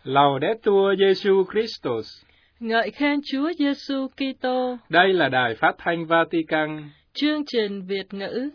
Laudetur Jesus Christus. Ngợi khen Chúa Giêsu Kitô. Đây là đài phát thanh Vatican. Chương trình Việt ngữ.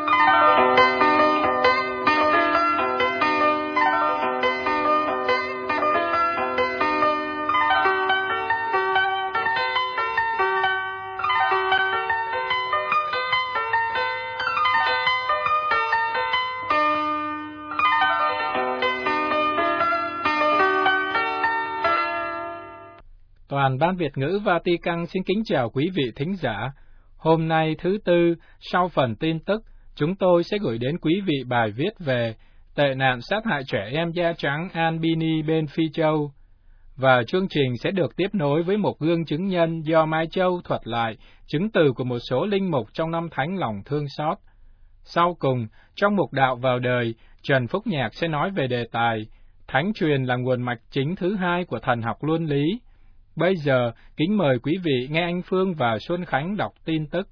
Toàn ban Việt ngữ Vatican xin kính chào quý vị thính giả. Hôm nay thứ Tư, sau phần tin tức, chúng tôi sẽ gửi đến quý vị bài viết về tệ nạn sát hại trẻ em da trắng Albini bên Phi Châu. Và chương trình sẽ được tiếp nối với một gương chứng nhân do Mai Châu thuật lại chứng từ của một số linh mục trong năm Thánh Lòng Thương Xót. Sau cùng, trong mục đạo vào đời, Trần Phúc Nhạc sẽ nói về đề tài Thánh truyền là nguồn mạch chính thứ hai của thần học luân lý. Bây giờ, kính mời quý vị nghe anh Phương và Xuân Khánh đọc tin tức.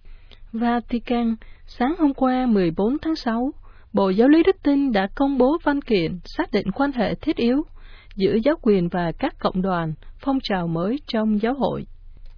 Vatican, sáng hôm qua 14 tháng 6, Bộ Giáo lý Đức Tin đã công bố văn kiện xác định quan hệ thiết yếu giữa giáo quyền và các cộng đoàn, phong trào mới trong giáo hội.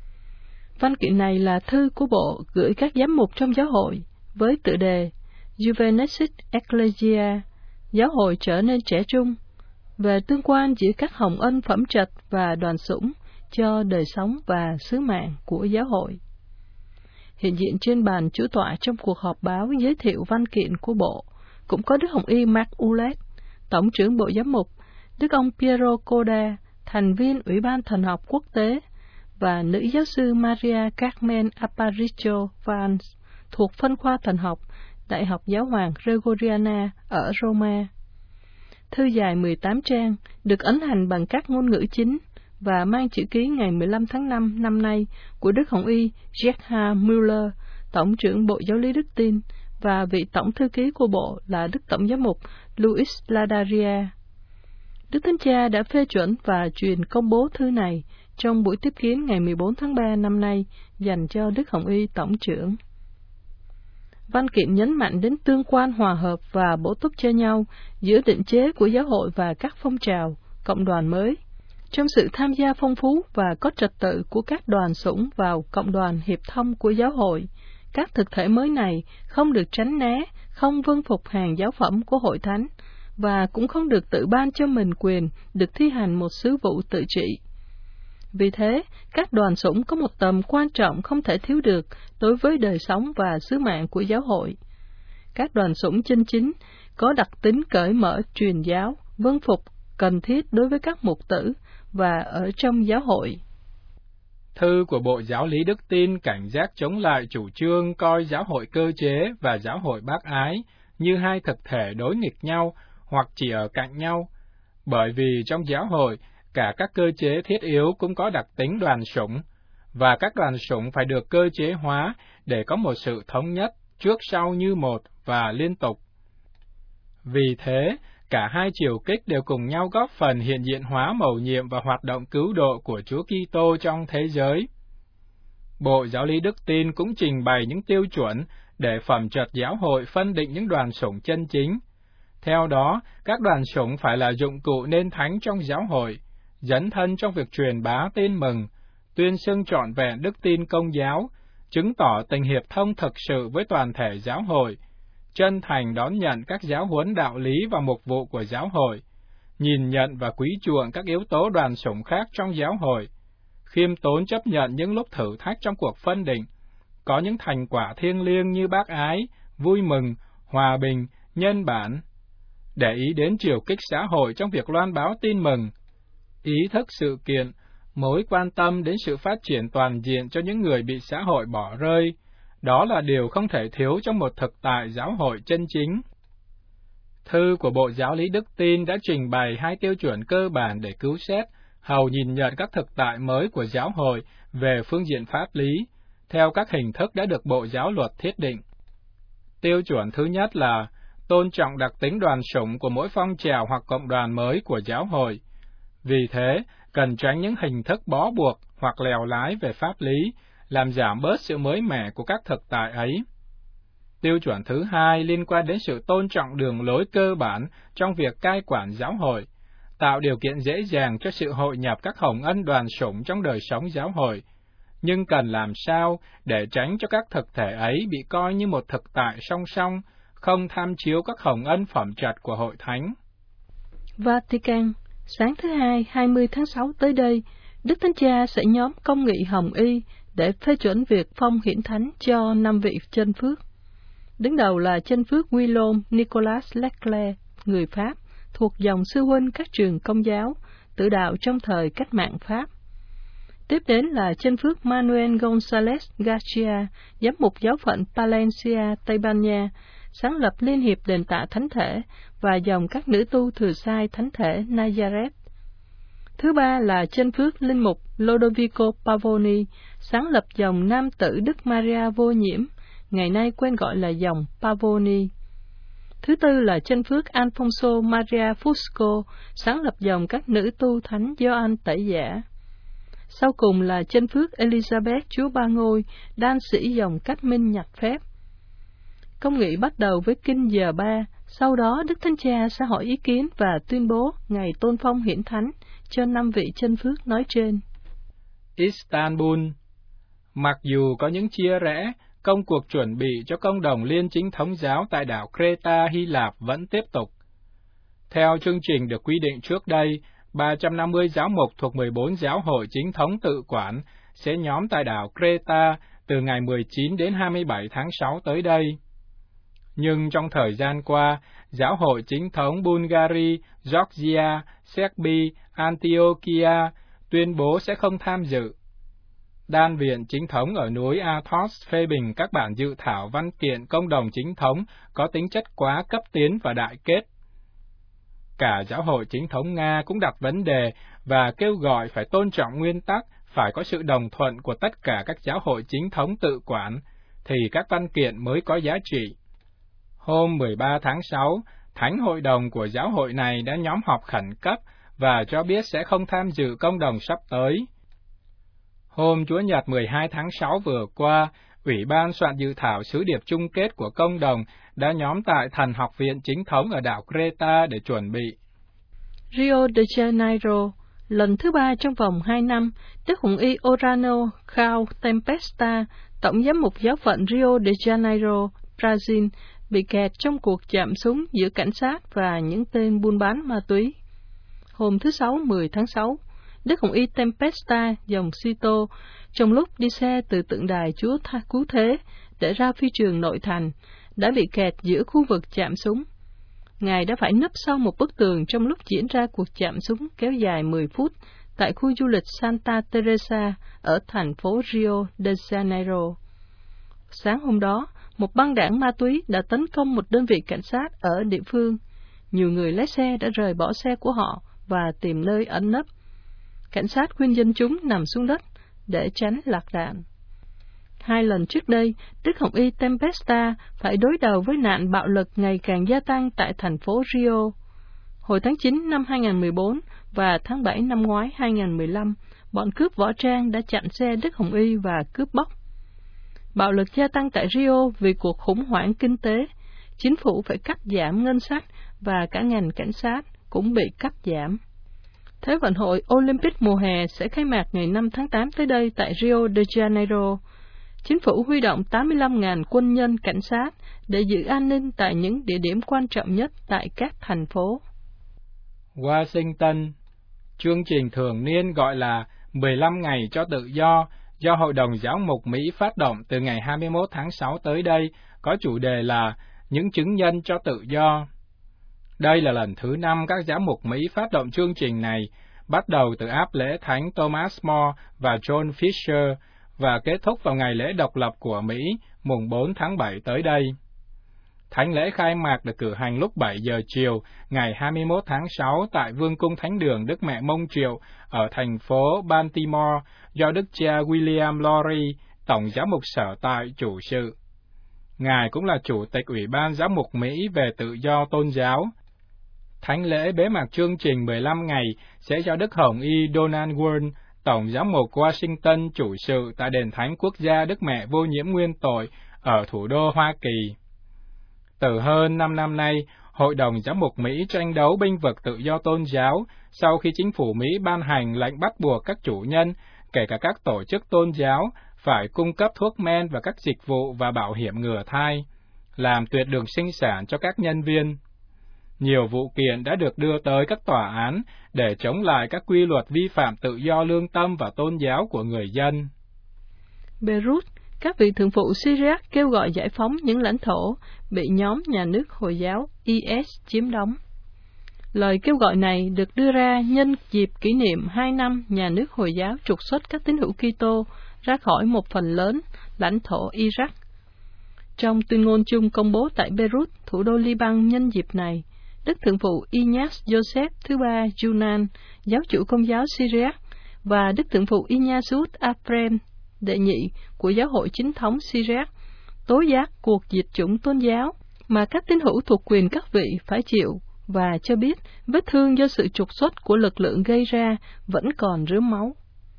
Văn kiện này là thư của Bộ gửi các giám mục trong giáo hội với tựa đề Juvenescit Ecclesia, giáo hội trở nên trẻ trung, về tương quan giữa các hồng ân phẩm trật và đoàn sủng cho đời sống và sứ mạng của giáo hội. Hiện diện trên bàn chủ tọa trong cuộc họp báo giới thiệu văn kiện của Bộ cũng có Đức Hồng Y Mark Ouellet, Tổng trưởng Bộ Giám mục, Đức ông Piero Coda, thành viên Ủy ban Thần học Quốc tế, và nữ giáo sư Maria Carmen Aparicio Vance, thuộc phân khoa thần học, Đại học Giáo hoàng Gregoriana ở Roma. Thư dài 18 trang, được ấn hành bằng các ngôn ngữ chính và mang chữ ký ngày 15 tháng 5 năm nay của Đức Hồng Y Gerhard Müller, Tổng trưởng Bộ Giáo lý Đức Tin, và vị Tổng thư ký của Bộ là Đức Tổng giám mục Luis Ladaria. Đức Thánh Cha đã phê chuẩn và truyền công bố thư này trong buổi tiếp kiến ngày 14 tháng 3 năm nay dành cho Đức Hồng Y Tổng trưởng. Văn kiện nhấn mạnh đến tương quan hòa hợp và bổ túc cho nhau giữa định chế của giáo hội và các phong trào, cộng đoàn mới. Trong sự tham gia phong phú và có trật tự của các đoàn sủng vào cộng đoàn hiệp thông của giáo hội, các thực thể mới này không được tránh né, không vâng phục hàng giáo phẩm của hội thánh, và cũng không được tự ban cho mình quyền được thi hành một sứ vụ tự trị. Vì thế, các đoàn sủng có một tầm quan trọng không thể thiếu được đối với đời sống và sứ mạng của giáo hội. Các đoàn sủng chân chính có đặc tính cởi mở truyền giáo, vâng phục, cần thiết đối với các mục tử và ở trong giáo hội. Thư của Bộ Giáo lý Đức Tin cảnh giác chống lại chủ trương coi giáo hội cơ chế và giáo hội bác ái như hai thực thể đối nghịch nhau hoặc chỉ ở cạnh nhau, bởi vì trong giáo hội, cả các cơ chế thiết yếu cũng có đặc tính đoàn sủng, và các đoàn sủng phải được cơ chế hóa để có một sự thống nhất, trước sau như một và liên tục. Vì thế, cả hai chiều kích đều cùng nhau góp phần hiện diện hóa mầu nhiệm và hoạt động cứu độ của Chúa Kitô trong thế giới. Bộ Giáo lý Đức Tin cũng trình bày những tiêu chuẩn để phẩm trật giáo hội phân định những đoàn sủng chân chính. Theo đó, các đoàn sủng phải là dụng cụ nên thánh trong giáo hội, dấn thân trong việc truyền bá tin mừng, tuyên xưng trọn vẹn đức tin Công giáo, chứng tỏ tình hiệp thông thực sự với toàn thể giáo hội, chân thành đón nhận các giáo huấn đạo lý và mục vụ của giáo hội, nhìn nhận và quý chuộng các yếu tố đoàn sủng khác trong giáo hội, khiêm tốn chấp nhận những lúc thử thách trong cuộc phân định, có những thành quả thiêng liêng như bác ái, vui mừng, hòa bình, nhân bản, để ý đến chiều kích xã hội trong việc loan báo tin mừng, ý thức sự kiện, mối quan tâm đến sự phát triển toàn diện cho những người bị xã hội bỏ rơi. Đó là điều không thể thiếu trong một thực tại giáo hội chân chính. Thư của Bộ Giáo lý Đức Tin đã trình bày hai tiêu chuẩn cơ bản để cứu xét, hầu nhìn nhận các thực tại mới của giáo hội về phương diện pháp lý, theo các hình thức đã được Bộ Giáo luật thiết định. Tiêu chuẩn thứ nhất là tôn trọng đặc tính đoàn sủng của mỗi phong trào hoặc cộng đoàn mới của giáo hội. Vì thế, cần tránh những hình thức bó buộc hoặc lèo lái về pháp lý, làm giảm bớt sự mới mẻ của các thực tại ấy. Tiêu chuẩn thứ hai liên quan đến sự tôn trọng đường lối cơ bản trong việc cai quản giáo hội, tạo điều kiện dễ dàng cho sự hội nhập các hồng ân đoàn sủng trong đời sống giáo hội, nhưng cần làm sao để tránh cho các thực thể ấy bị coi như một thực tại song song, không tham chiếu các hồng ân phẩm trật của hội thánh. Vatican, sáng thứ Hai, 20 tháng 6 tới đây, Đức Thánh Cha sẽ nhóm công nghị Hồng Y để phê chuẩn việc phong hiển thánh cho 5 vị chân phước. Đứng đầu là chân phước Guillaume Nicolas Leclerc, người Pháp, thuộc dòng sư huynh các trường Công giáo, tự đạo trong thời cách mạng Pháp. Tiếp đến là chân phước Manuel González Garcia, giám mục giáo phận Palencia, Tây Ban Nha, sáng lập Liên hiệp Đền Tạ Thánh Thể và dòng các nữ tu thừa sai Thánh Thể Nazareth. Thứ ba là chân phước Linh mục Lodovico Pavoni, sáng lập dòng nam tử Đức Maria Vô Nhiễm, ngày nay quen gọi là dòng Pavoni. Thứ tư là chân phước Alfonso Maria Fusco, sáng lập dòng các nữ tu Thánh Gioan Tẩy Giả. Sau cùng là chân phước Elizabeth Chúa Ba Ngôi, đan sĩ dòng Cách Minh Nhặt Phép. Công nghị bắt đầu với kinh giờ 3, sau đó Đức Thánh Cha sẽ hỏi ý kiến và tuyên bố ngày tôn phong hiển thánh cho 5 vị chân phước nói trên. Istanbul. Mặc dù có những chia rẽ, công cuộc chuẩn bị cho công đồng liên chính thống giáo tại đảo Creta, Hy Lạp vẫn tiếp tục. Theo chương trình được quy định trước đây, 350 giáo mục thuộc 14 giáo hội chính thống tự quản sẽ nhóm tại đảo Creta từ ngày 19 đến 27 tháng 6 tới đây. Nhưng trong thời gian qua, giáo hội chính thống Bulgaria, Georgia, Serbia, Antiochia tuyên bố sẽ không tham dự. Đan viện chính thống ở núi Athos phê bình các bản dự thảo văn kiện công đồng chính thống có tính chất quá cấp tiến và đại kết. Cả giáo hội chính thống Nga cũng đặt vấn đề và kêu gọi phải tôn trọng nguyên tắc, phải có sự đồng thuận của tất cả các giáo hội chính thống tự quản, thì các văn kiện mới có giá trị. Hôm 13 tháng 6, Thánh hội đồng của giáo hội này đã nhóm họp khẩn cấp và cho biết sẽ không tham dự công đồng sắp tới. Hôm Chủ nhật 12 tháng 6 vừa qua, Ủy ban soạn dự thảo sứ điệp chung kết của công đồng đã nhóm tại Thần học viện chính thống ở đảo Creta để chuẩn bị. Rio de Janeiro, lần thứ 3 trong vòng 2 năm, Đức Hồng Y Orano Khao Tempesta, tổng giám mục giáo phận Rio de Janeiro, Brazil, bị kẹt trong cuộc chạm súng giữa cảnh sát và những tên buôn bán ma túy. Hôm thứ Sáu 10 tháng 6, Đức Hồng Y Tempesta, dòng Sito, trong lúc đi xe từ tượng đài Chúa Cứu Thế để ra phi trường nội thành, đã bị kẹt giữa khu vực chạm súng. Ngài đã phải nấp sau một bức tường trong lúc diễn ra cuộc chạm súng kéo dài 10 phút tại khu du lịch Santa Teresa ở thành phố Rio de Janeiro. Sáng hôm đó, một băng đảng ma túy đã tấn công một đơn vị cảnh sát ở địa phương. Nhiều người lái xe đã rời bỏ xe của họ và tìm nơi ẩn nấp. Cảnh sát khuyên dân chúng nằm xuống đất để tránh lạc đạn. 2 lần trước đây, Đức Hồng Y Tempesta phải đối đầu với nạn bạo lực ngày càng gia tăng tại thành phố Rio. Hồi tháng 9 năm 2014 và tháng 7 năm ngoái 2015, bọn cướp võ trang đã chặn xe Đức Hồng Y và cướp bóc. Bạo lực gia tăng tại Rio vì cuộc khủng hoảng kinh tế, chính phủ phải cắt giảm ngân sách và cả ngành cảnh sát cũng bị cắt giảm. Thế vận hội Olympic mùa hè sẽ khai mạc ngày 5 tháng 8 tới đây tại Rio de Janeiro. Chính phủ huy động 85.000 quân nhân cảnh sát để giữ an ninh tại những địa điểm quan trọng nhất tại các thành phố. Washington, chương trình thường niên gọi là 15 ngày cho tự do Hội đồng Giáo mục Mỹ phát động từ ngày 21 tháng 6 tới đây, có chủ đề là những chứng nhân cho tự do. Đây là lần thứ 5 các giám mục Mỹ phát động chương trình này, bắt đầu từ áp lễ Thánh Thomas More và John Fisher, và kết thúc vào ngày lễ độc lập của Mỹ, mùng 4 tháng 7 tới đây. Thánh lễ khai mạc được cử hành lúc 7 giờ chiều, ngày 21 tháng 6 tại Vương cung Thánh đường Đức Mẹ Mông Triệu ở thành phố Baltimore do Đức cha William Lowry, Tổng giám mục sở tại chủ sự. Ngài cũng là Chủ tịch Ủy ban Giám mục Mỹ về tự do tôn giáo. Thánh lễ bế mạc chương trình 15 ngày sẽ do Đức Hồng Y Donald Wern, Tổng giám mục Washington chủ sự tại Đền Thánh Quốc gia Đức Mẹ Vô Nhiễm Nguyên Tội ở thủ đô Hoa Kỳ. Từ hơn 5 năm nay, Hội đồng Giám mục Mỹ tranh đấu bênh vực tự do tôn giáo sau khi chính phủ Mỹ ban hành lệnh bắt buộc các chủ nhân, kể cả các tổ chức tôn giáo, phải cung cấp thuốc men và các dịch vụ và bảo hiểm ngừa thai, làm tuyệt đường sinh sản cho các nhân viên. Nhiều vụ kiện đã được đưa tới các tòa án để chống lại các quy luật vi phạm tự do lương tâm và tôn giáo của người dân. Beirut, các vị thượng phụ Syriac kêu gọi giải phóng những lãnh thổ bị nhóm nhà nước Hồi giáo IS chiếm đóng. Lời kêu gọi này được đưa ra nhân dịp kỷ niệm 2 năm nhà nước Hồi giáo trục xuất các tín hữu Kitô ra khỏi một phần lớn lãnh thổ Iraq. Trong tuyên ngôn chung công bố tại Beirut, thủ đô Liban nhân dịp này, Đức Thượng phụ Ignaz Joseph thứ ba Junan, giáo chủ Công giáo Syriac, và Đức Thượng phụ Ignatius Afrem, đệ nhị của Giáo hội Chính thống Syriac, tố giác cuộc diệt chủng tôn giáo mà các tín hữu thuộc quyền các vị phải chịu, và cho biết vết thương do sự trục xuất của lực lượng gây ra vẫn còn rướm máu.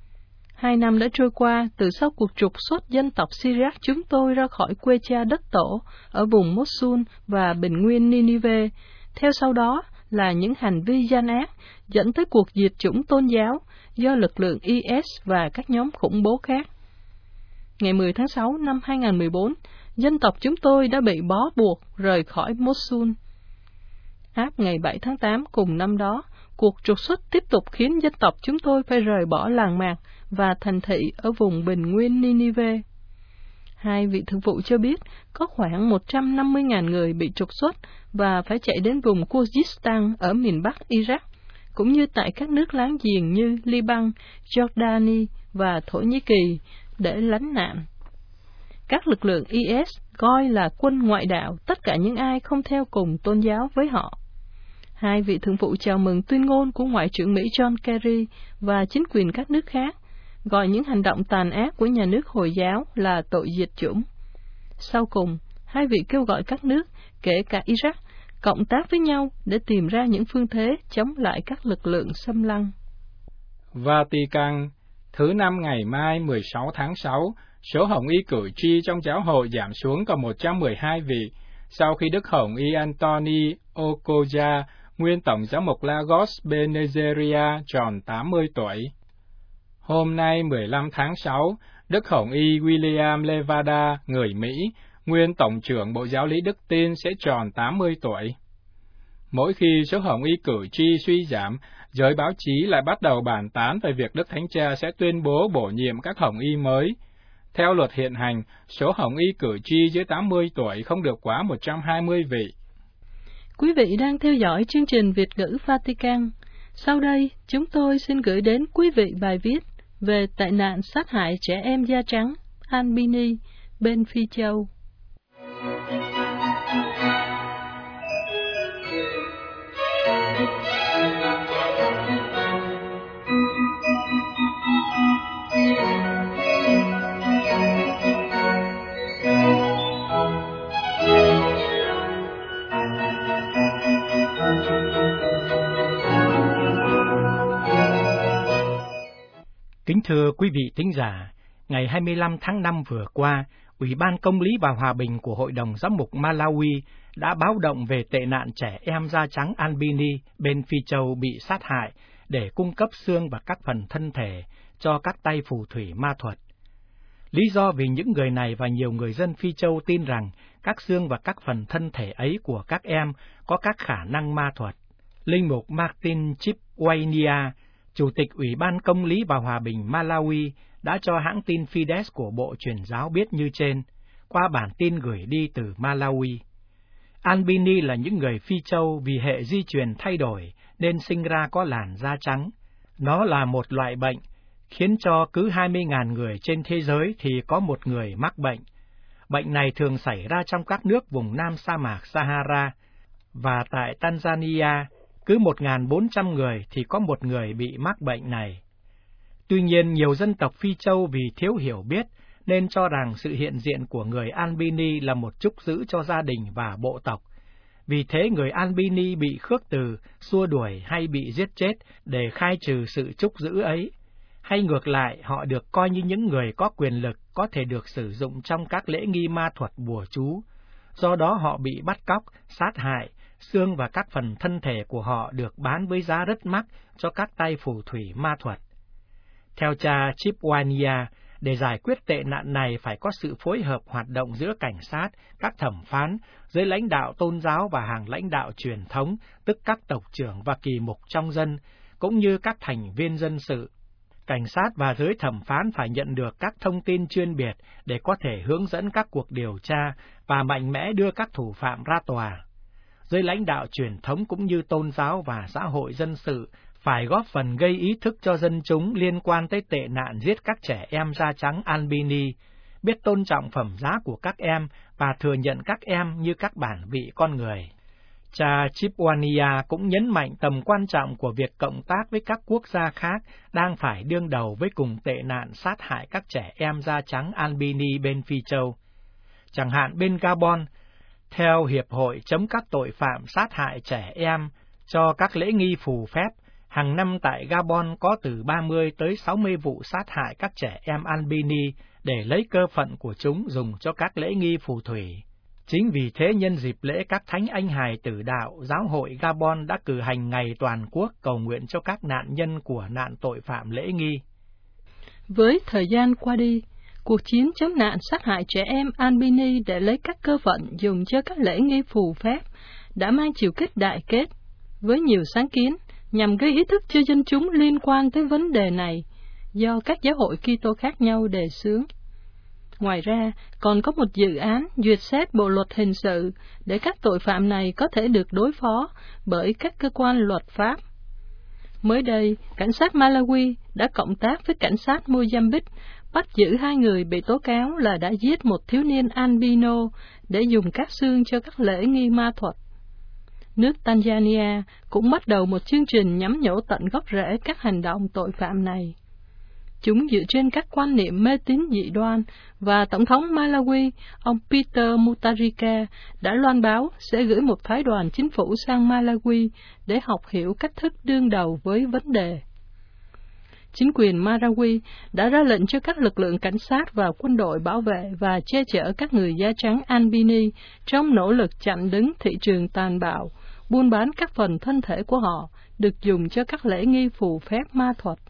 2 năm đã trôi qua từ sau cuộc trục xuất dân tộc Syriac chúng tôi ra khỏi quê cha đất tổ ở vùng Mosul và bình nguyên Ninive. Theo sau đó là những hành vi gian ác dẫn tới cuộc diệt chủng tôn giáo do lực lượng IS và các nhóm khủng bố khác. Ngày 10 tháng 6 năm 2014, dân tộc chúng tôi đã bị bó buộc rời khỏi Mosul. Áp ngày 7 tháng 8 cùng năm đó, cuộc trục xuất tiếp tục khiến dân tộc chúng tôi phải rời bỏ làng mạc và thành thị ở vùng bình nguyên Ninive. 2 vị thượng phụ cho biết có khoảng 150.000 người bị trục xuất và phải chạy đến vùng Kurdistan ở miền Bắc Iraq, cũng như tại các nước láng giềng như Liban, Jordani và Thổ Nhĩ Kỳ để lánh nạn. Các lực lượng IS coi là quân ngoại đạo tất cả những ai không theo cùng tôn giáo với họ. 2 vị thượng phụ chào mừng tuyên ngôn của Ngoại trưởng Mỹ John Kerry và chính quyền các nước khác, gọi những hành động tàn ác của nhà nước Hồi giáo là tội diệt chủng. Sau cùng, 2 vị kêu gọi các nước, kể cả Iraq, cộng tác với nhau để tìm ra những phương thế chống lại các lực lượng xâm lăng. Vatican, thứ năm ngày mai 16 tháng 6, số hồng y cử tri trong giáo hội giảm xuống còn 112 vị, sau khi Đức Hồng y Anthony Okoja, nguyên tổng giám mục Lagos bên Nigeria, tròn 80 tuổi. Hôm nay 15 tháng 6, Đức Hồng y William Levada, người Mỹ, nguyên tổng trưởng Bộ Giáo lý Đức Tin sẽ tròn 80 tuổi. Mỗi khi số hồng y cử tri suy giảm, giới báo chí lại bắt đầu bàn tán về việc Đức Thánh Cha sẽ tuyên bố bổ nhiệm các hồng y mới. Theo luật hiện hành, số hồng y cử tri dưới 80 tuổi không được quá 120 vị. Quý vị đang theo dõi chương trình Việt ngữ Vatican. Sau đây, chúng tôi xin gửi đến quý vị bài viết về tệ nạn sát hại trẻ em da trắng, Albini, bên Phi Châu. Kính thưa quý vị thính giả, ngày 25 tháng 5 vừa qua, Ủy ban Công lý và Hòa bình của Hội đồng Giám mục Malawi đã báo động về tệ nạn trẻ em da trắng Albini bên Phi Châu bị sát hại để cung cấp xương và các phần thân thể cho các tay phù thủy ma thuật. Lý do vì những người này và nhiều người dân Phi Châu tin rằng các xương và các phần thân thể ấy của các em có các khả năng ma thuật. Linh mục Martin Chipwainia, Chủ tịch Ủy ban Công lý và Hòa bình Malawi, đã cho hãng tin Fides của Bộ Truyền giáo biết như trên, qua bản tin gửi đi từ Malawi. Albini là những người Phi Châu vì hệ di truyền thay đổi nên sinh ra có làn da trắng. Nó là một loại bệnh, khiến cho cứ 20.000 người trên thế giới thì có một người mắc bệnh. Bệnh này thường xảy ra trong các nước vùng Nam sa mạc Sahara, và tại Tanzania, cứ 1.400 người thì có một người bị mắc bệnh này. Tuy nhiên, nhiều dân tộc Phi Châu vì thiếu hiểu biết nên cho rằng sự hiện diện của người Albini là một trúc giữ cho gia đình và bộ tộc. Vì thế người Albini bị khước từ, xua đuổi hay bị giết chết để khai trừ sự trúc giữ ấy. Hay ngược lại, họ được coi như những người có quyền lực có thể được sử dụng trong các lễ nghi ma thuật bùa chú. Do đó họ bị bắt cóc, sát hại, xương và các phần thân thể của họ được bán với giá rất mắc cho các tay phù thủy ma thuật. Theo cha Chipwania, để giải quyết tệ nạn này phải có sự phối hợp hoạt động giữa cảnh sát, các thẩm phán, giới lãnh đạo tôn giáo và hàng lãnh đạo truyền thống, tức các tộc trưởng và kỳ mục trong dân, cũng như các thành viên dân sự. Cảnh sát và giới thẩm phán phải nhận được các thông tin chuyên biệt để có thể hướng dẫn các cuộc điều tra và mạnh mẽ đưa các thủ phạm ra tòa. Giới lãnh đạo truyền thống cũng như tôn giáo và xã hội dân sự phải góp phần gây ý thức cho dân chúng liên quan tới tệ nạn giết các trẻ em da trắng albini, biết tôn trọng phẩm giá của các em và thừa nhận các em như các bản vị con người. Cha Chipwania cũng nhấn mạnh tầm quan trọng của việc cộng tác với các quốc gia khác đang phải đương đầu với cùng tệ nạn sát hại các trẻ em da trắng albini bên Phi Châu. Chẳng hạn bên Gabon, theo Hiệp hội chống các tội phạm sát hại trẻ em cho các lễ nghi phù phép, hàng năm tại Gabon có từ 30 tới 60 vụ sát hại các trẻ em albini để lấy cơ phận của chúng dùng cho các lễ nghi phù thủy. Chính vì thế nhân dịp lễ các thánh anh hài tử đạo, giáo hội Gabon đã cử hành ngày toàn quốc cầu nguyện cho các nạn nhân của nạn tội phạm lễ nghi. Với thời gian qua đi, cuộc chiến chống nạn sát hại trẻ em albini để lấy các cơ phận dùng cho các lễ nghi phù phép đã mang chiều kích đại kết, với nhiều sáng kiến nhằm gây ý thức cho dân chúng liên quan tới vấn đề này do các giáo hội Kitô khác nhau đề xướng. Ngoài ra, còn có một dự án duyệt xét bộ luật hình sự để các tội phạm này có thể được đối phó bởi các cơ quan luật pháp. Mới đây, cảnh sát Malawi đã cộng tác với cảnh sát Mozambique bắt giữ 2 người bị tố cáo là đã giết một thiếu niên albino để dùng các xương cho các lễ nghi ma thuật. Nước Tanzania cũng bắt đầu một chương trình nhắm nhổ tận gốc rễ các hành động tội phạm này. Chúng dựa trên các quan niệm mê tín dị đoan, và Tổng thống Malawi, ông Peter Mutharika, đã loan báo sẽ gửi một phái đoàn chính phủ sang Malawi để học hiểu cách thức đương đầu với vấn đề. Chính quyền Malawi đã ra lệnh cho các lực lượng cảnh sát và quân đội bảo vệ và che chở các người da trắng albini trong nỗ lực chặn đứng thị trường tàn bạo, buôn bán các phần thân thể của họ được dùng cho các lễ nghi phù phép ma thuật.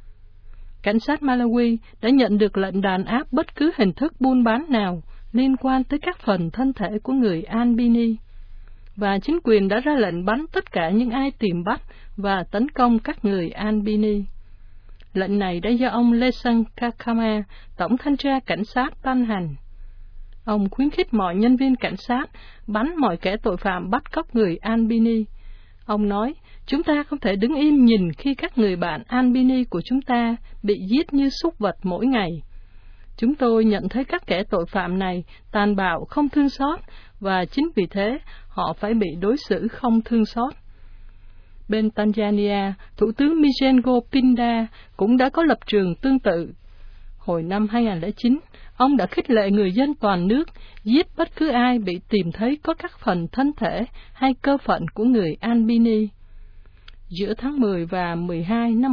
Cảnh sát Malawi đã nhận được lệnh đàn áp bất cứ hình thức buôn bán nào liên quan tới các phần thân thể của người albini, và chính quyền đã ra lệnh bắn tất cả những ai tìm bắt và tấn công các người albini. Lệnh này đã do ông Lesan Kakama, Tổng thanh tra cảnh sát ban hành. Ông khuyến khích mọi nhân viên cảnh sát bắn mọi kẻ tội phạm bắt cóc người albini. Ông nói, chúng ta không thể đứng im nhìn khi các người bạn albini của chúng ta bị giết như súc vật mỗi ngày. Chúng tôi nhận thấy các kẻ tội phạm này tàn bạo không thương xót, và chính vì thế họ phải bị đối xử không thương xót. Bên Tanzania, Thủ tướng Mizengo Pinda cũng đã có lập trường tương tự. Hồi năm 2009, ông đã khích lệ người dân toàn nước giết bất cứ ai bị tìm thấy có các phần thân thể hay cơ phận của người albini. Giữa tháng 10 và 12 năm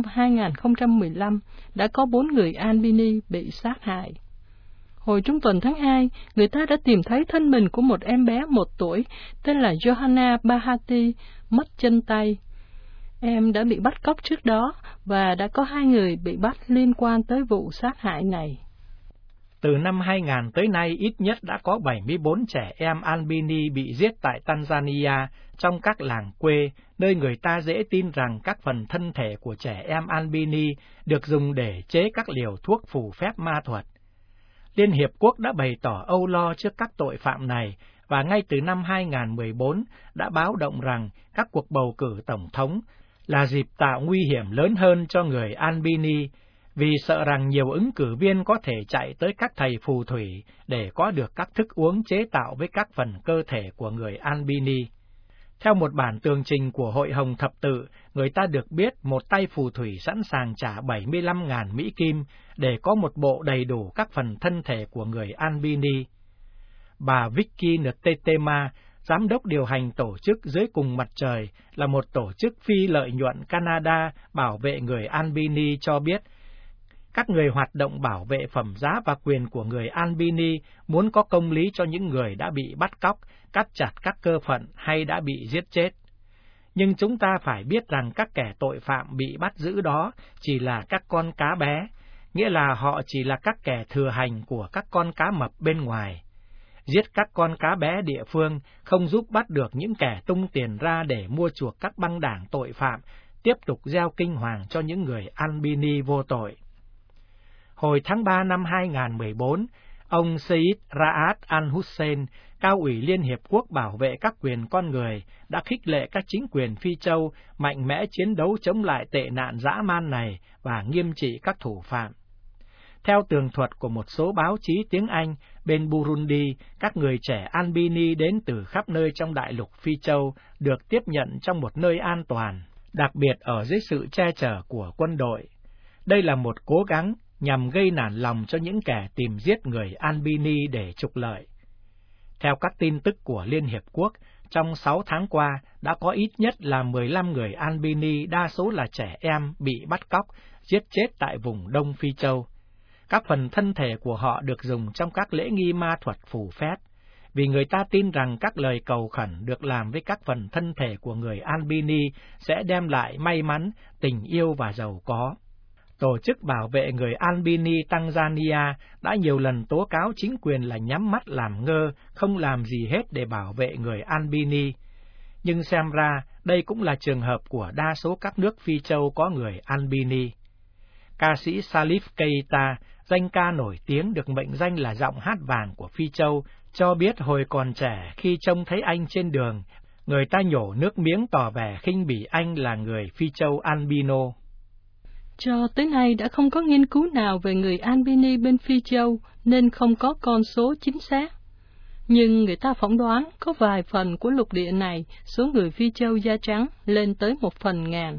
2015, đã có 4 người albini bị sát hại. Hồi trung tuần tháng 2, người ta đã tìm thấy thân mình của một em bé 1 tuổi tên là Johanna Bahati, mất chân tay. Em đã bị bắt cóc trước đó, và đã có 2 người bị bắt liên quan tới vụ sát hại này. Từ năm 2000 tới nay, ít nhất đã có 74 trẻ em albini bị giết tại Tanzania trong các làng quê, nơi người ta dễ tin rằng các phần thân thể của trẻ em albini được dùng để chế các liều thuốc phù phép ma thuật. Liên Hiệp Quốc đã bày tỏ âu lo trước các tội phạm này, và ngay từ năm 2014 đã báo động rằng các cuộc bầu cử tổng thống là dịp tạo nguy hiểm lớn hơn cho người albini, vì sợ rằng nhiều ứng cử viên có thể chạy tới các thầy phù thủy để có được các thức uống chế tạo với các phần cơ thể của người albini. Theo một bản tường trình của Hội Hồng Thập Tự, người ta được biết một tay phù thủy sẵn sàng trả 75.000 Mỹ Kim để có một bộ đầy đủ các phần thân thể của người albini. Bà Vicky Ntetema, giám đốc điều hành tổ chức Dưới Cùng Mặt Trời, là một tổ chức phi lợi nhuận Canada bảo vệ người albini, cho biết các người hoạt động bảo vệ phẩm giá và quyền của người albini muốn có công lý cho những người đã bị bắt cóc, cắt chặt các cơ phận hay đã bị giết chết. Nhưng chúng ta phải biết rằng các kẻ tội phạm bị bắt giữ đó chỉ là các con cá bé, nghĩa là họ chỉ là các kẻ thừa hành của các con cá mập bên ngoài. Giết các con cá bé địa phương không giúp bắt được những kẻ tung tiền ra để mua chuộc các băng đảng tội phạm, tiếp tục gieo kinh hoàng cho những người Albini vô tội. Hồi tháng 3 năm 2014, ông Seyyid Raad al-Hussein, cao ủy Liên Hiệp Quốc bảo vệ các quyền con người, đã khích lệ các chính quyền Phi Châu mạnh mẽ chiến đấu chống lại tệ nạn dã man này và nghiêm trị các thủ phạm. Theo tường thuật của một số báo chí tiếng Anh, bên Burundi, các người trẻ Albini đến từ khắp nơi trong đại lục Phi Châu được tiếp nhận trong một nơi an toàn, đặc biệt ở dưới sự che chở của quân đội. Đây là một cố gắng nhằm gây nản lòng cho những kẻ tìm giết người Albini để trục lợi. Theo các tin tức của Liên Hiệp Quốc, trong 6 tháng qua đã có ít nhất là 15 người Albini, đa số là trẻ em, bị bắt cóc, giết chết tại vùng Đông Phi Châu. Các phần thân thể của họ được dùng trong các lễ nghi ma thuật phù phép, vì người ta tin rằng các lời cầu khẩn được làm với các phần thân thể của người Albini sẽ đem lại may mắn, tình yêu và giàu có. Tổ chức bảo vệ người Albini Tanzania đã nhiều lần tố cáo chính quyền là nhắm mắt làm ngơ, không làm gì hết để bảo vệ người Albini. Nhưng xem ra, đây cũng là trường hợp của đa số các nước Phi Châu có người Albini. Ca sĩ Salif Keita, danh ca nổi tiếng được mệnh danh là giọng hát vàng của Phi Châu, cho biết hồi còn trẻ khi trông thấy anh trên đường, người ta nhổ nước miếng tỏ vẻ khinh bỉ anh là người Phi Châu albino. Cho tới nay đã không có nghiên cứu nào về người Albini bên Phi Châu, nên không có con số chính xác. Nhưng người ta phỏng đoán có vài phần của lục địa này, số người Phi Châu da trắng lên tới 1/1000.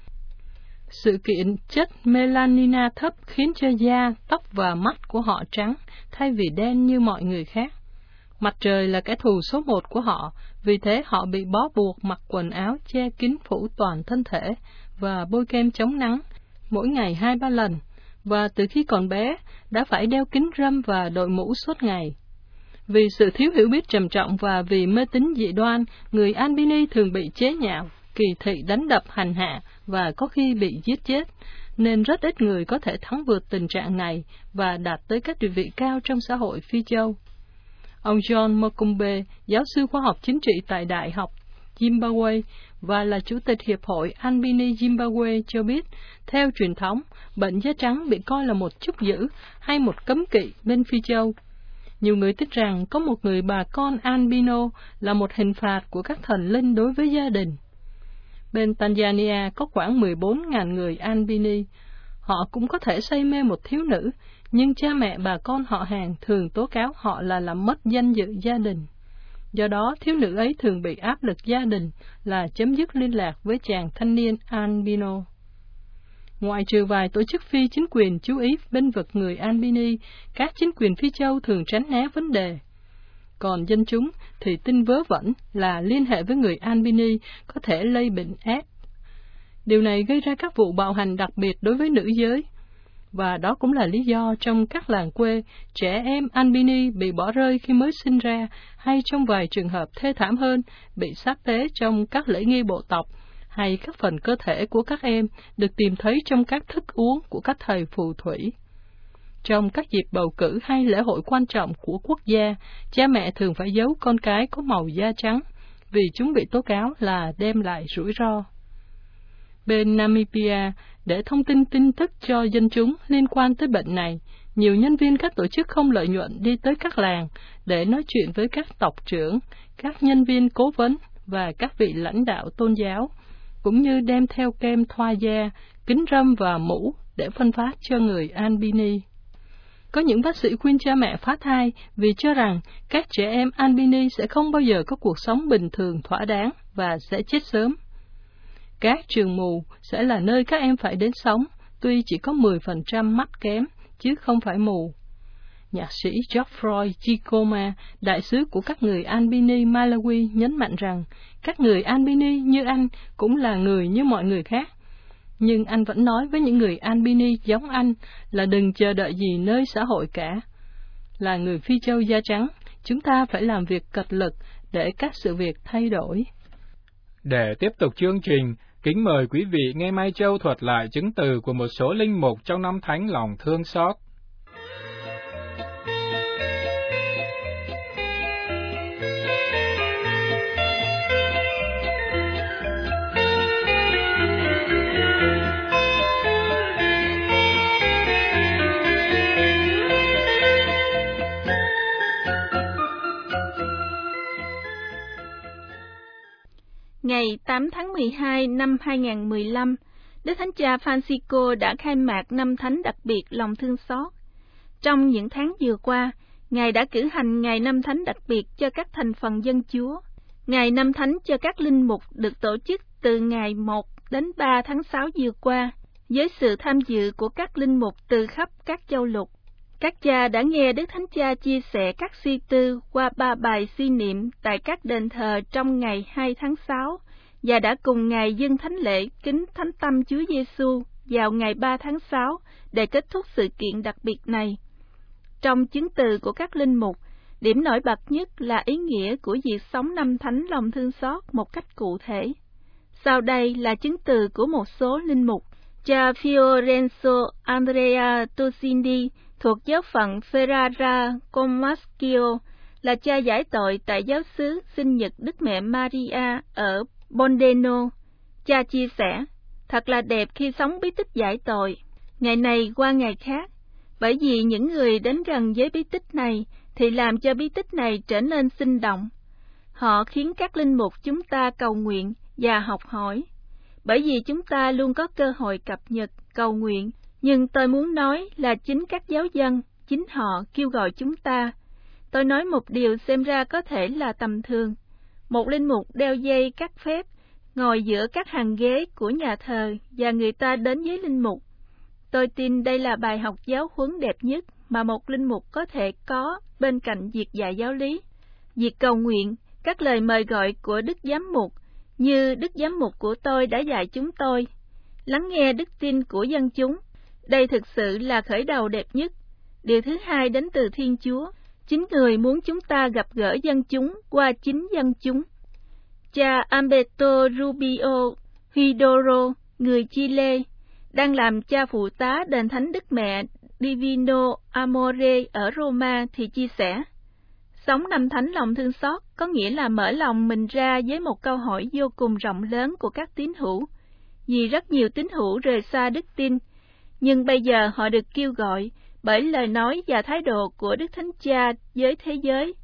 Sự kiện chất melanina thấp khiến cho da, tóc và mắt của họ trắng, thay vì đen như mọi người khác. Mặt trời là kẻ thù số 1 của họ, vì thế họ bị bó buộc mặc quần áo che kín phủ toàn thân thể và bôi kem chống nắng mỗi ngày 2-3 lần, và từ khi còn bé đã phải đeo kính râm và đội mũ suốt ngày. Vì sự thiếu hiểu biết trầm trọng và vì mê tín dị đoan, người Albini thường bị chế nhạo, kỳ thị, đánh đập, hành hạ và có khi bị giết chết, nên rất ít người có thể thắng vượt tình trạng này và đạt tới các địa vị cao trong xã hội Phi Châu. Ông John Mokumbe, giáo sư khoa học chính trị tại Đại học Zimbabwe và là chủ tịch Hiệp hội Albini Zimbabwe cho biết, theo truyền thống, bệnh da trắng bị coi là một chút dữ hay một cấm kỵ bên Phi Châu. Nhiều người tin rằng có một người bà con albino là một hình phạt của các thần linh đối với gia đình. Bên Tanzania có khoảng 14.000 người Albini. Họ cũng có thể say mê một thiếu nữ, nhưng cha mẹ bà con họ hàng thường tố cáo họ là làm mất danh dự gia đình. Do đó, thiếu nữ ấy thường bị áp lực gia đình là chấm dứt liên lạc với chàng thanh niên albino. Ngoại trừ vài tổ chức phi chính quyền chú ý bênh vực người Albini, các chính quyền Phi Châu thường tránh né vấn đề. Còn dân chúng thì tin vớ vẩn là liên hệ với người Albini có thể lây bệnh AIDS. Điều này gây ra các vụ bạo hành đặc biệt đối với nữ giới. Và đó cũng là lý do trong các làng quê, trẻ em Albini bị bỏ rơi khi mới sinh ra, hay trong vài trường hợp thê thảm hơn, bị xác tế trong các lễ nghi bộ tộc, hay các phần cơ thể của các em được tìm thấy trong các thức uống của các thầy phù thủy. Trong các dịp bầu cử hay lễ hội quan trọng của quốc gia, cha mẹ thường phải giấu con cái có màu da trắng, vì chúng bị tố cáo là đem lại rủi ro. Bên Namibia, để thông tin tin tức cho dân chúng liên quan tới bệnh này, nhiều nhân viên các tổ chức không lợi nhuận đi tới các làng để nói chuyện với các tộc trưởng, các nhân viên cố vấn và các vị lãnh đạo tôn giáo, cũng như đem theo kem thoa da, kính râm và mũ để phân phát cho người Albini. Có những bác sĩ khuyên cha mẹ phá thai vì cho rằng các trẻ em Albini sẽ không bao giờ có cuộc sống bình thường thỏa đáng và sẽ chết sớm. Các trường mù sẽ là nơi các em phải đến sống, tuy chỉ có 10% mắt kém, chứ không phải mù. Nhạc sĩ Geoffroy Chikoma, đại sứ của các người Albini Malawi, nhấn mạnh rằng các người Albini như anh cũng là người như mọi người khác. Nhưng anh vẫn nói với những người Albini giống anh là đừng chờ đợi gì nơi xã hội cả. Là người Phi Châu da trắng, chúng ta phải làm việc cật lực để các sự việc thay đổi. Để tiếp tục chương trình, kính mời quý vị nghe Mai Châu thuật lại chứng từ của một số linh mục trong năm thánh lòng thương xót. Ngày 8 tháng 12 năm 2015, Đức Thánh Cha Francisco đã khai mạc năm thánh đặc biệt lòng thương xót. Trong những tháng vừa qua, Ngài đã cử hành ngày năm thánh đặc biệt cho các thành phần dân Chúa. Ngày năm thánh cho các linh mục được tổ chức từ ngày 1 đến 3 tháng 6 vừa qua, với sự tham dự của các linh mục từ khắp các châu lục. Các cha đã nghe Đức Thánh Cha chia sẻ các suy tư qua 3 bài suy niệm tại các đền thờ trong ngày 2 tháng 6 và đã cùng Ngài dâng thánh lễ kính Thánh Tâm Chúa Giêsu vào ngày 3 tháng 6 để kết thúc sự kiện đặc biệt này. Trong chứng từ của các linh mục, điểm nổi bật nhất là ý nghĩa của việc sống năm thánh lòng thương xót một cách cụ thể. Sau đây là chứng từ của một số linh mục. Cha Fiorenzo Andrea Tosindi thuộc giáo phận Ferrara Comacchio, là cha giải tội tại giáo xứ sinh nhật Đức Mẹ Maria ở Bondeno. Cha chia sẻ, thật là đẹp khi sống bí tích giải tội, ngày này qua ngày khác, bởi vì những người đến gần với bí tích này thì làm cho bí tích này trở nên sinh động. Họ khiến các linh mục chúng ta cầu nguyện và học hỏi, bởi vì chúng ta luôn có cơ hội cập nhật, cầu nguyện. Nhưng tôi muốn nói là chính các giáo dân, chính họ kêu gọi chúng ta. Tôi nói một điều xem ra có thể là tầm thường. Một linh mục đeo dây cắt phép, ngồi giữa các hàng ghế của nhà thờ và người ta đến với linh mục. Tôi tin đây là bài học giáo huấn đẹp nhất mà một linh mục có thể có bên cạnh việc dạy giáo lý. Việc cầu nguyện, các lời mời gọi của Đức Giám mục, như Đức Giám mục của tôi đã dạy chúng tôi. Lắng nghe đức tin của dân chúng. Đây thực sự là khởi đầu đẹp nhất. Điều thứ hai đến từ Thiên Chúa. Chính Người muốn chúng ta gặp gỡ dân chúng qua chính dân chúng. Cha Alberto Rubio Huidoro, người Chile, đang làm cha phụ tá đền thánh Đức Mẹ Divino Amore ở Roma thì chia sẻ, sống năm thánh lòng thương xót có nghĩa là mở lòng mình ra với một câu hỏi vô cùng rộng lớn của các tín hữu, vì rất nhiều tín hữu rời xa đức tin, nhưng bây giờ họ được kêu gọi bởi lời nói và thái độ của Đức Thánh Cha với thế giới.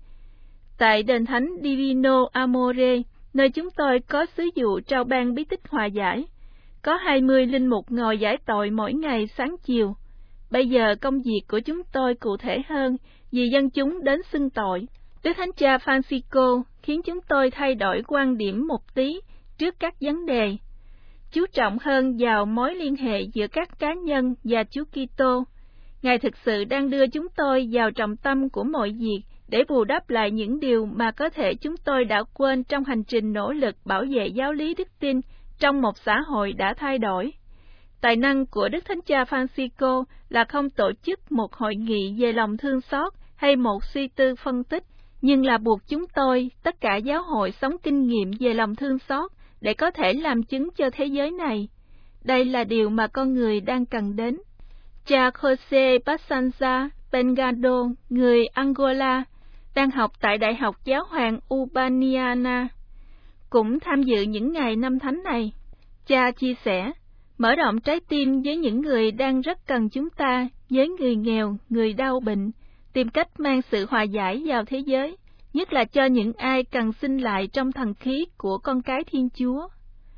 Tại đền thánh Divino Amore, nơi chúng tôi có sứ vụ trao ban bí tích hòa giải, có 20 linh mục ngồi giải tội mỗi ngày sáng chiều. Bây giờ công việc của chúng tôi cụ thể hơn vì dân chúng đến xưng tội. Đức Thánh Cha Francisco khiến chúng tôi thay đổi quan điểm một tí trước các vấn đề, chú trọng hơn vào mối liên hệ giữa các cá nhân và Chúa Kitô. Ngài thực sự đang đưa chúng tôi vào trọng tâm của mọi việc để bù đắp lại những điều mà có thể chúng tôi đã quên trong hành trình nỗ lực bảo vệ giáo lý đức tin trong một xã hội đã thay đổi. Tài năng của Đức Thánh Cha Francisco là không tổ chức một hội nghị về lòng thương xót hay một suy tư phân tích, nhưng là buộc chúng tôi, tất cả giáo hội sống kinh nghiệm về lòng thương xót để có thể làm chứng cho thế giới này. Đây là điều mà con người đang cần đến. Cha Jose Passanza Pengado, người Angola, đang học tại Đại học Giáo hoàng Urbaniana, cũng tham dự những ngày năm thánh này. Cha chia sẻ, mở rộng trái tim với những người đang rất cần chúng ta, với người nghèo, người đau bệnh, tìm cách mang sự hòa giải vào thế giới, nhất là cho những ai cần sinh lại trong thần khí của con cái Thiên Chúa.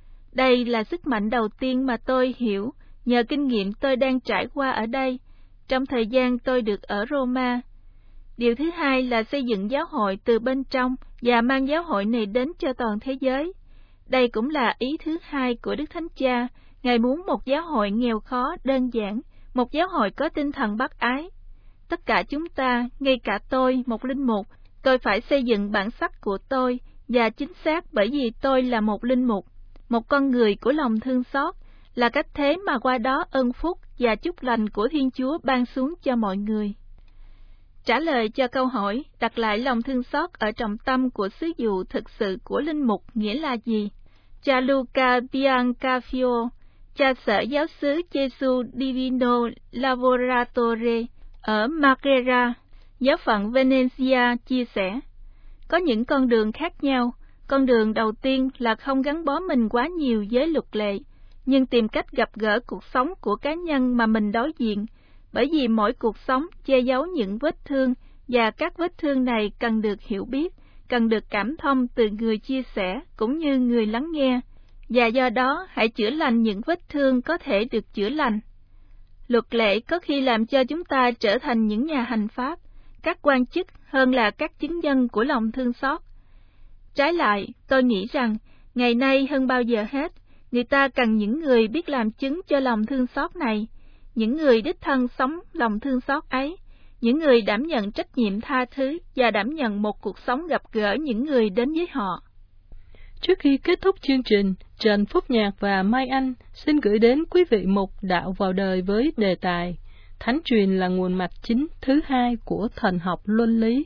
Đây là sức mạnh đầu tiên mà tôi hiểu nhờ kinh nghiệm tôi đang trải qua ở đây, trong thời gian tôi được ở Roma. Điều thứ hai là xây dựng giáo hội từ bên trong và mang giáo hội này đến cho toàn thế giới. Đây cũng là ý thứ hai của Đức Thánh Cha. Ngài muốn một giáo hội nghèo khó, đơn giản, một giáo hội có tinh thần bác ái. Tất cả chúng ta, ngay cả tôi, một linh mục, tôi phải xây dựng bản sắc của tôi, và chính xác bởi vì tôi là một linh mục, một con người của lòng thương xót, là cách thế mà qua đó ơn phúc và chúc lành của Thiên Chúa ban xuống cho mọi người. Trả lời cho câu hỏi, đặt lại lòng thương xót ở trọng tâm của sứ vụ thực sự của linh mục nghĩa là gì? Cha Luca Biancafio, cha sở giáo xứ Gesù Divino Lavoratore ở Marghera, giáo phận Venezia chia sẻ, có những con đường khác nhau. Con đường đầu tiên là không gắn bó mình quá nhiều với luật lệ, nhưng tìm cách gặp gỡ cuộc sống của cá nhân mà mình đối diện, bởi vì mỗi cuộc sống che giấu những vết thương, và các vết thương này cần được hiểu biết, cần được cảm thông từ người chia sẻ cũng như người lắng nghe, và do đó hãy chữa lành những vết thương có thể được chữa lành. Luật lệ có khi làm cho chúng ta trở thành những nhà hành pháp, các quan chức hơn là các chứng nhân của lòng thương xót. Trái lại, tôi nghĩ rằng, ngày nay hơn bao giờ hết, người ta cần những người biết làm chứng cho lòng thương xót này, những người đích thân sống lòng thương xót ấy, những người đảm nhận trách nhiệm tha thứ và đảm nhận một cuộc sống gặp gỡ những người đến với họ. Trước khi kết thúc chương trình, Trần Phúc Nhạc và Mai Anh xin gửi đến quý vị mục Đạo vào đời với đề tài Thánh truyền là nguồn mạch chính thứ hai của thần học luân lý.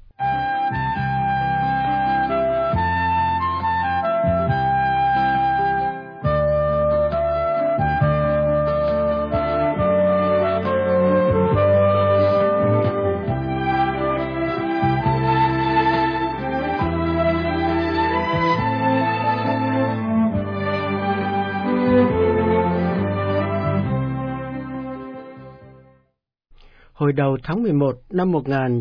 Hồi đầu tháng 11 năm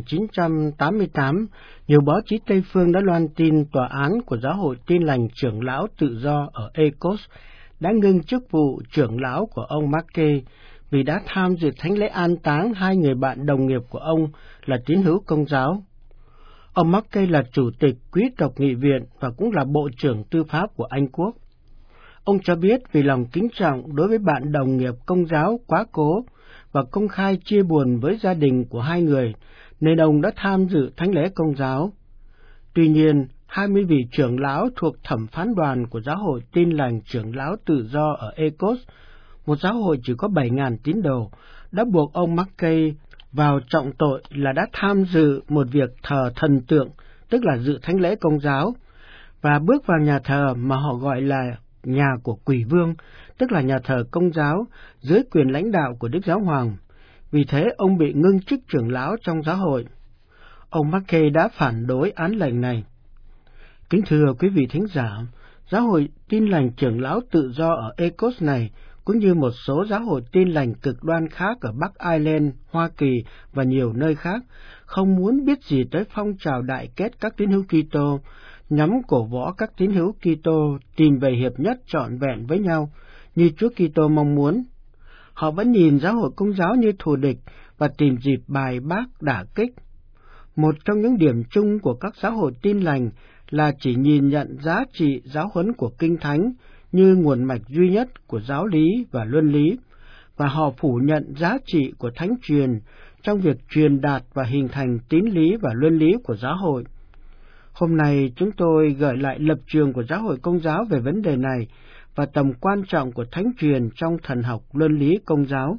1988, nhiều báo chí Tây Phương đã loan tin tòa án của Giáo hội Tin lành trưởng lão tự do ở Ecos đã ngưng chức vụ trưởng lão của ông Mackey vì đã tham dự thánh lễ an táng hai người bạn đồng nghiệp của ông là tín hữu Công giáo. Ông Mackey là chủ tịch quý tộc nghị viện và cũng là bộ trưởng tư pháp của Anh Quốc. Ông cho biết vì lòng kính trọng đối với bạn đồng nghiệp Công giáo quá cố và công khai chia buồn với gia đình của hai người, nên ông đã tham dự thánh lễ Công giáo. Tuy nhiên, 20 vị trưởng lão thuộc thẩm phán đoàn của Giáo hội Tin lành trưởng lão tự do ở Ecos, một giáo hội chỉ có 7.000 tín đồ, đã buộc ông Mackey vào trọng tội là đã tham dự một việc thờ thần tượng, tức là dự thánh lễ Công giáo, và bước vào nhà thờ mà họ gọi là nhà của quỷ vương, tức là nhà thờ Công giáo, dưới quyền lãnh đạo của Đức Giáo Hoàng. Vì thế, ông bị ngưng chức trưởng lão trong giáo hội. Ông Mackey đã phản đối án lệnh này. Kính thưa quý vị thính giả, Giáo hội Tin lành trưởng lão tự do ở Ecos này, cũng như một số giáo hội Tin lành cực đoan khác ở Bắc Ireland, Hoa Kỳ và nhiều nơi khác, không muốn biết gì tới phong trào đại kết các tín hữu Kitô, nhằm cổ võ các tín hữu Kitô tìm về hiệp nhất trọn vẹn với nhau, như Chúa Kitô mong muốn. Họ vẫn nhìn giáo hội Công giáo như thù địch và tìm dịp bài bác đả kích. Một trong những điểm chung của các giáo hội Tin lành là chỉ nhìn nhận giá trị giáo huấn của Kinh Thánh như nguồn mạch duy nhất của giáo lý và luân lý, và họ phủ nhận giá trị của Thánh truyền trong việc truyền đạt và hình thành tín lý và luân lý của giáo hội. Hôm nay chúng tôi gợi lại lập trường của Giáo hội Công giáo về vấn đề này và tầm quan trọng của Thánh truyền trong thần học luân lý Công giáo.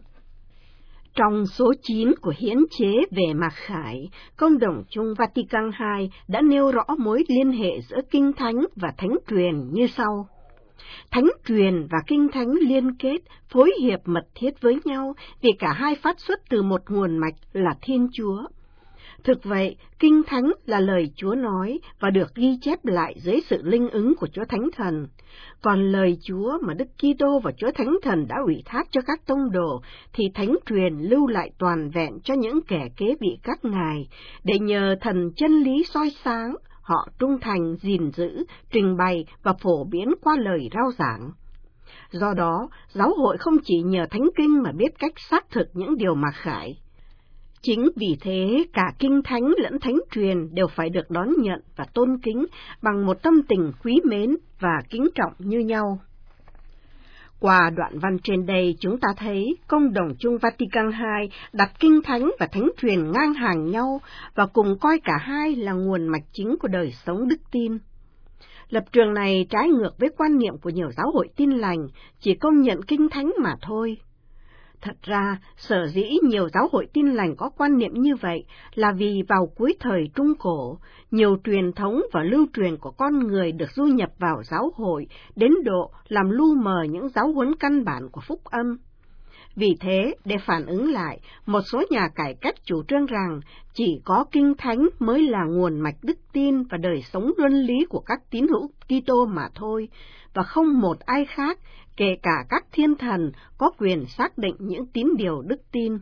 Trong số 9 của hiến chế về Mạc Khải, Công đồng chung Vatican II đã nêu rõ mối liên hệ giữa Kinh Thánh và Thánh truyền như sau. Thánh truyền và Kinh Thánh liên kết, phối hiệp mật thiết với nhau vì cả hai phát xuất từ một nguồn mạch là Thiên Chúa. Thực vậy, Kinh Thánh là lời Chúa nói và được ghi chép lại dưới sự linh ứng của Chúa Thánh Thần. Còn lời Chúa mà Đức Kitô và Chúa Thánh Thần đã ủy thác cho các tông đồ thì Thánh truyền lưu lại toàn vẹn cho những kẻ kế vị các ngài, để nhờ thần chân lý soi sáng, họ trung thành, gìn giữ, trình bày và phổ biến qua lời rao giảng. Do đó, giáo hội không chỉ nhờ Thánh Kinh mà biết cách xác thực những điều Mạc Khải. Chính vì thế, cả Kinh Thánh lẫn Thánh truyền đều phải được đón nhận và tôn kính bằng một tâm tình quý mến và kính trọng như nhau. Qua đoạn văn trên đây, chúng ta thấy Công đồng chung Vatican II đặt Kinh Thánh và Thánh truyền ngang hàng nhau và cùng coi cả hai là nguồn mạch chính của đời sống đức tin. Lập trường này trái ngược với quan niệm của nhiều giáo hội Tin lành, chỉ công nhận Kinh Thánh mà thôi. Thật ra, sở dĩ nhiều giáo hội Tin Lành có quan niệm như vậy là vì vào cuối thời Trung Cổ, nhiều truyền thống và lưu truyền của con người được du nhập vào giáo hội đến độ làm lu mờ những giáo huấn căn bản của phúc âm. Vì thế, để phản ứng lại, một số nhà cải cách chủ trương rằng chỉ có Kinh Thánh mới là nguồn mạch đức tin và đời sống luân lý của các tín hữu Kitô mà thôi, và không một ai khác, kể cả các thiên thần, có quyền xác định những tín điều đức tin.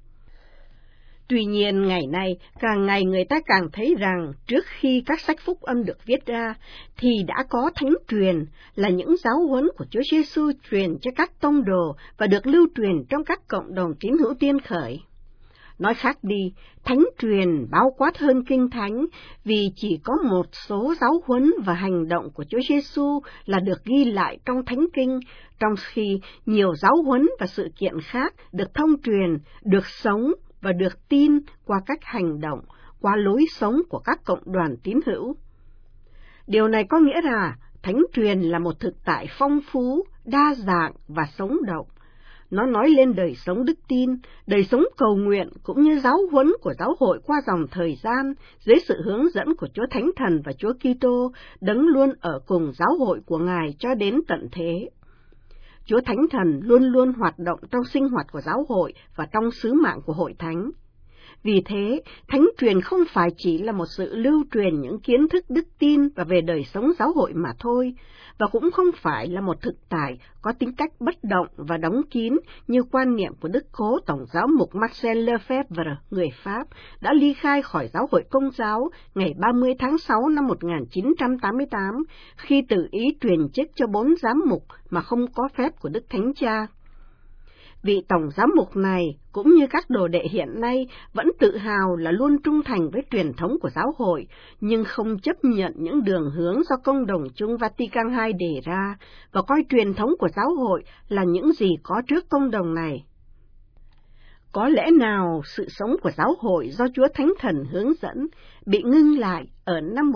Tuy nhiên, ngày nay, càng ngày người ta càng thấy rằng trước khi các sách phúc âm được viết ra, thì đã có thánh truyền, là những giáo huấn của Chúa Giêsu truyền cho các tông đồ và được lưu truyền trong các cộng đồng tín hữu tiên khởi. Nói khác đi, thánh truyền bao quát hơn Kinh Thánh, vì chỉ có một số giáo huấn và hành động của Chúa Giêsu là được ghi lại trong Thánh Kinh, trong khi nhiều giáo huấn và sự kiện khác được thông truyền, được sống và được tin qua cách hành động, qua lối sống của các cộng đoàn tín hữu. Điều này có nghĩa là thánh truyền là một thực tại phong phú, đa dạng và sống động. Nó nói lên đời sống đức tin, đời sống cầu nguyện cũng như giáo huấn của giáo hội qua dòng thời gian dưới sự hướng dẫn của Chúa Thánh Thần và Chúa Kitô, đấng luôn ở cùng giáo hội của Ngài cho đến tận thế. Chúa Thánh Thần luôn luôn hoạt động trong sinh hoạt của giáo hội và trong sứ mạng của hội thánh. Vì thế, thánh truyền không phải chỉ là một sự lưu truyền những kiến thức đức tin và về đời sống giáo hội mà thôi, và cũng không phải là một thực tại có tính cách bất động và đóng kín như quan niệm của Đức Cố Tổng giáo mục Marcel Lefebvre, người Pháp, đã ly khai khỏi giáo hội Công giáo ngày 30 tháng 6 năm 1988, khi tự ý truyền chức cho 4 giám mục mà không có phép của Đức Thánh Cha. Vị tổng giám mục này, cũng như các đồ đệ hiện nay, vẫn tự hào là luôn trung thành với truyền thống của giáo hội, nhưng không chấp nhận những đường hướng do Công đồng chung Vatican II đề ra, và coi truyền thống của giáo hội là những gì có trước công đồng này. Có lẽ nào sự sống của giáo hội do Chúa Thánh Thần hướng dẫn bị ngưng lại ở năm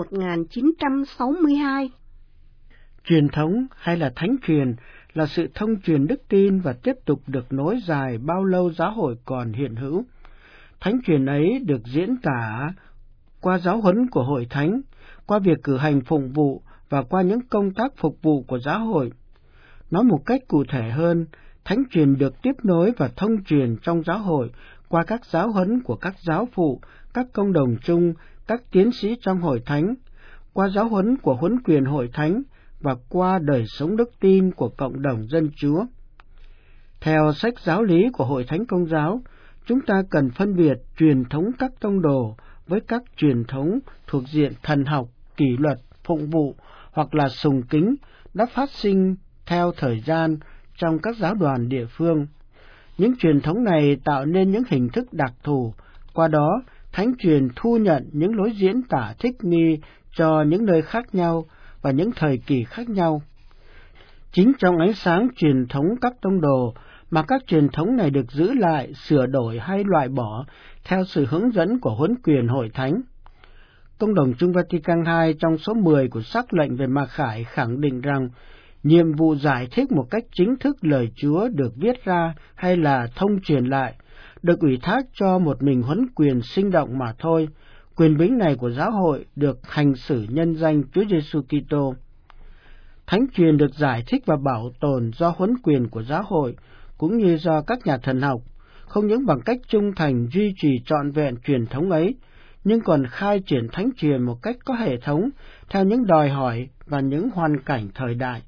1962? Truyền thống hay là thánh truyền là sự thông truyền đức tin và tiếp tục được nối dài bao lâu giáo hội còn hiện hữu. Thánh truyền ấy được diễn tả qua giáo huấn của hội thánh, qua việc cử hành phụng vụ và qua những công tác phục vụ của giáo hội. Nói một cách cụ thể hơn, thánh truyền được tiếp nối và thông truyền trong giáo hội qua các giáo huấn của các giáo phụ, các công đồng chung, các tiến sĩ trong hội thánh, qua giáo huấn của huấn quyền hội thánh và qua đời sống đức tin của cộng đồng dân Chúa. Theo sách giáo lý của Hội Thánh Công giáo, chúng ta cần phân biệt truyền thống các tông đồ với các truyền thống thuộc diện thần học, kỷ luật, phụng vụ hoặc là sùng kính đã phát sinh theo thời gian trong các giáo đoàn địa phương. Những truyền thống này tạo nên những hình thức đặc thù, qua đó thánh truyền thu nhận những lối diễn tả thích nghi cho những nơi khác nhau và những thời kỳ khác nhau. Chính trong ánh sáng truyền thống các tông đồ mà các truyền thống này được giữ lại, sửa đổi hay loại bỏ theo sự hướng dẫn của huấn quyền hội thánh. Công đồng chung Vatican II trong số 10 của sắc lệnh về mặc khải khẳng định rằng nhiệm vụ giải thích một cách chính thức lời Chúa được viết ra hay là thông truyền lại được ủy thác cho một mình huấn quyền sinh động mà thôi. Quyền bính này của giáo hội được hành xử nhân danh Chúa Giêsu Kitô. Thánh truyền được giải thích và bảo tồn do huấn quyền của giáo hội cũng như do các nhà thần học, không những bằng cách trung thành duy trì trọn vẹn truyền thống ấy, nhưng còn khai triển thánh truyền một cách có hệ thống theo những đòi hỏi và những hoàn cảnh thời đại.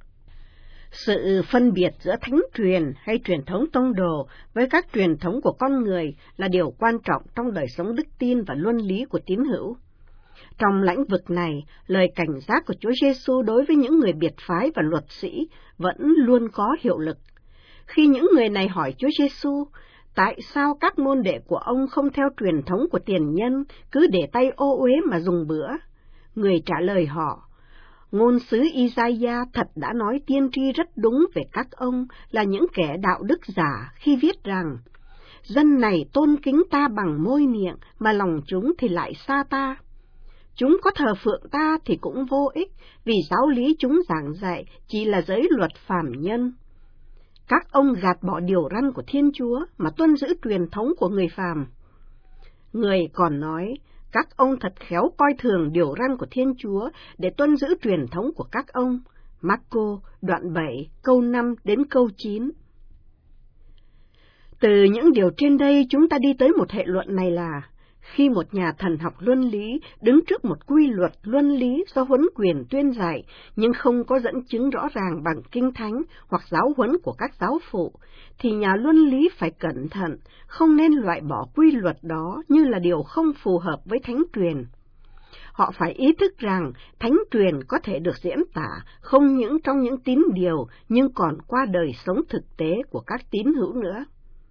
Sự phân biệt giữa thánh truyền hay truyền thống tông đồ với các truyền thống của con người là điều quan trọng trong đời sống đức tin và luân lý của tín hữu. Trong lĩnh vực này, lời cảnh giác của Chúa Giêsu đối với những người biệt phái và luật sĩ vẫn luôn có hiệu lực. Khi những người này hỏi Chúa Giêsu, tại sao các môn đệ của ông không theo truyền thống của tiền nhân, cứ để tay ô uế mà dùng bữa? Người trả lời họ, ngôn sứ Isaiah thật đã nói tiên tri rất đúng về các ông là những kẻ đạo đức giả khi viết rằng, dân này tôn kính ta bằng môi miệng mà lòng chúng thì lại xa ta. Chúng có thờ phượng ta thì cũng vô ích, vì giáo lý chúng giảng dạy chỉ là giới luật phàm nhân. các ông gạt bỏ điều răn của Thiên Chúa mà tuân giữ truyền thống của người phàm. Người còn nói, các ông thật khéo coi thường điều răn của Thiên Chúa để tuân giữ truyền thống của các ông. Marco đoạn 7, câu 5 đến câu 9. Từ những điều trên đây chúng ta đi tới một hệ luận này là, khi một nhà thần học luân lý đứng trước một quy luật luân lý do huấn quyền tuyên dạy, nhưng không có dẫn chứng rõ ràng bằng kinh thánh hoặc giáo huấn của các giáo phụ, thì nhà luân lý phải cẩn thận, không nên loại bỏ quy luật đó như là điều không phù hợp với thánh truyền. Họ phải ý thức rằng thánh truyền có thể được diễn tả không những trong những tín điều, nhưng còn qua đời sống thực tế của các tín hữu nữa.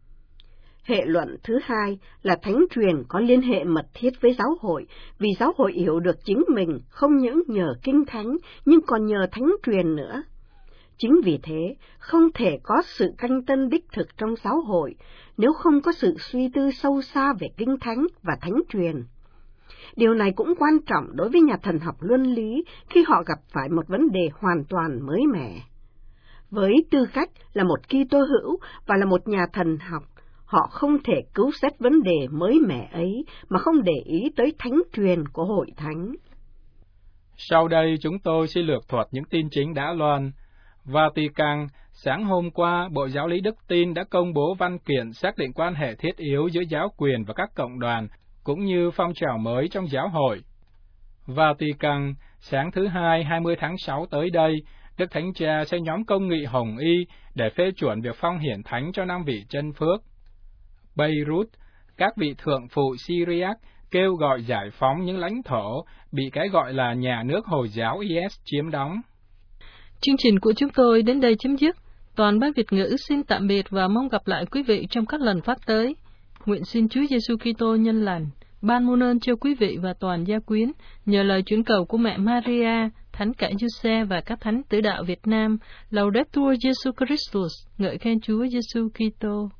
Hệ luận thứ hai là thánh truyền có liên hệ mật thiết với giáo hội, vì giáo hội hiểu được chính mình không những nhờ kinh thánh, nhưng còn nhờ thánh truyền nữa. Chính vì thế, không thể có sự canh tân đích thực trong giáo hội, nếu không có sự suy tư sâu xa về kinh thánh và thánh truyền. Điều này cũng quan trọng đối với nhà thần học luân lý khi họ gặp phải một vấn đề hoàn toàn mới mẻ. Với tư cách là một Kitô hữu và là một nhà thần học, họ không thể cứu xét vấn đề mới mẻ ấy mà không để ý tới thánh truyền của hội thánh. Sau đây chúng tôi xin lược thuật những tin chính đã loan. Vatican, sáng hôm qua, Bộ Giáo lý Đức Tin đã công bố văn kiện xác định quan hệ thiết yếu giữa giáo quyền và các cộng đoàn, cũng như phong trào mới trong giáo hội. Vatican, sáng thứ Hai 20 tháng 6 tới đây, Đức Thánh Cha sẽ nhóm công nghị Hồng Y để phê chuẩn việc phong hiển thánh cho 5 vị chân phước. Beirut, các vị thượng phụ Syriac kêu gọi giải phóng những lãnh thổ bị cái gọi là nhà nước Hồi giáo IS chiếm đóng. Chương trình của chúng tôi đến đây chấm dứt. Toàn Ban Việt ngữ xin tạm biệt và mong gặp lại quý vị trong các lần phát tới. Nguyện xin Chúa Giêsu Kitô nhân lành ban muôn ơn cho quý vị và toàn gia quyến, nhờ lời chuyển cầu của mẹ Maria, Thánh cả Giuse và các thánh tử đạo Việt Nam. Laudetur Jesu Christus, ngợi khen Chúa Giêsu Kitô.